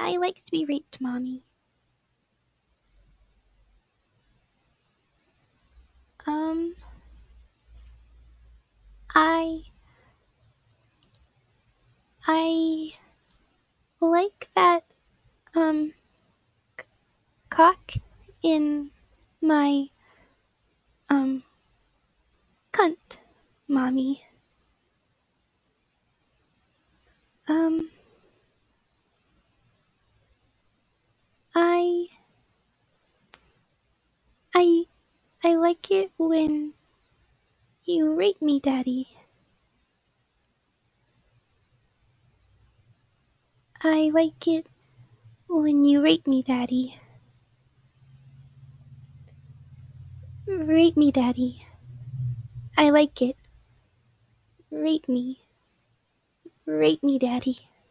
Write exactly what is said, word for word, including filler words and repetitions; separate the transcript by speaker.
Speaker 1: I like to be raped, Mommy. Um, I. I like that, um, cock in my, um, cunt, Mommy. Um, I. I. I like it when you rape me, Daddy. I like it when you rape me, Daddy. Rape me, Daddy. I like it. Rape me. Rape me, Daddy.